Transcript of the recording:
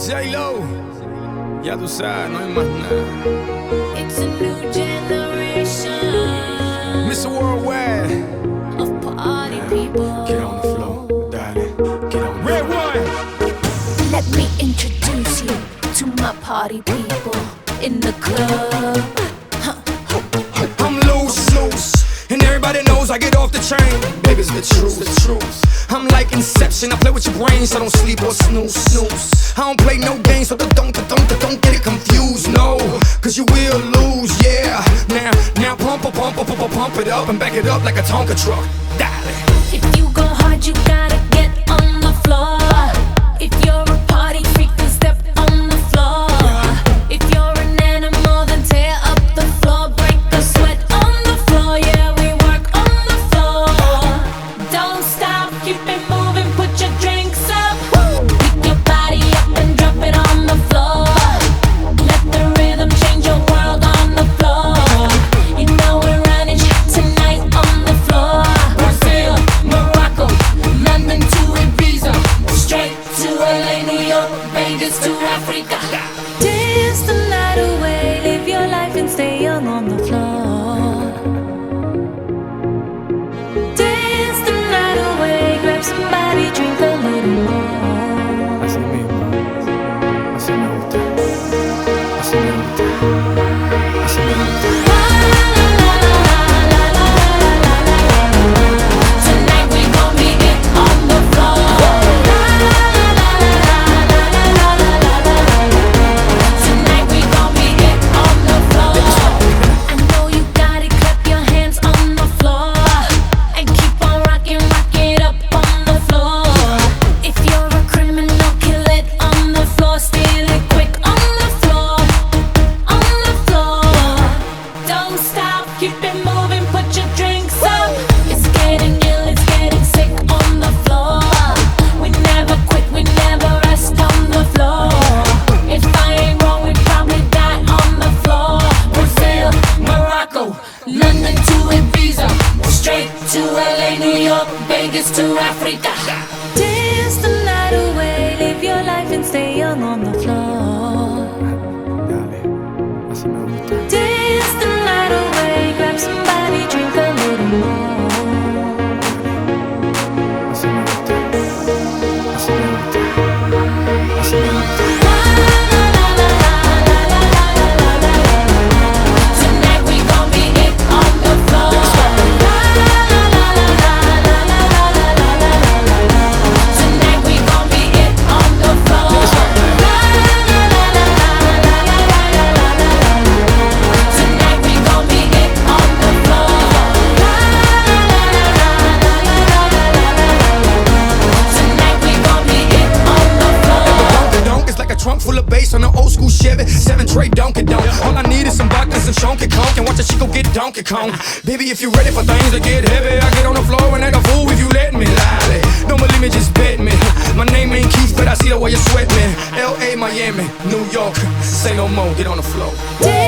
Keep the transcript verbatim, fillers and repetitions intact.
J-Lo, ya tú sabes, no hay más nada. It's a new generation, mister Worldwide, of party people. get on the floor, darling, get on the Red one. Let me introduce you to my party people in the club. I'm loose, loose, and everybody knows I get off the train. Baby's the truth, the truth. I'm like Inception, I play with your brains, so don't sleep or snooze, snooze. I don't play no games, so don't, don't, don't, don't get it confused, no, cause you will lose, yeah. Now, now pump, pump, pump, pump, pump it up and back it up like a Tonka truck, darling. If you go hard, you gotta get on the floor. If you're a party freak, then step on the floor. If you're an animal, then tear up the floor. Break the sweat on the floor, yeah, we work on the floor. Don't stop, keep it moving, put your drinks up. Pick your body up and drop it on the floor. Let the rhythm change your world on the floor. You know we're running tonight on the floor. Brazil, Morocco, London to Ibiza, straight to L A, New York, Vegas to Africa. Dance the night away, live your life and stay young on the floor. Dance the night away, grab somebody, drink a little more. Así mismo, así me gusta, así me gusta, así me gusta. Tonight we gon' be it on the floor. Tonight we gon' be it on the floor. I know you got it, clap your hands on the floor and keep on rocking, rock it up on the floor. If you're a criminal, kill it on the floor, steal it quick on the floor, on the floor. Don't stop, keep it moving, put your drinks up. It's getting ill, it's getting sick on the floor. We never quit, we never rest on the floor. If I ain't wrong, we probably die on the floor. Brazil, Morocco, London to Ibiza, straight to L A, New York, Vegas to Africa. Dance the night away, live your life and stay young on the floor. Dale, así me gusta. Dance the night away, grab somebody, drink a little more. Así me gusta, así me gusta, así me gusta. Tonight we gon' be it on the floor. Tonight we gon' be it on the floor. Tonight we gon' be it on the floor. Tonight we gon' be it on the floor. Donkey donk is like a trunk full of bass on an old school Chevy. Seven tray Donkey Donk. All I need is some vodka and some Chonky Conk, and watch a chico get Donkey Kong. Baby, if you ready for things to get heavy, I get on the floor and act a fool if you let me. Lally, don't believe me, just bet me. My name ain't Keith, but I see the way you sweat me. L A, Miami, New York, say no more, get on the floor.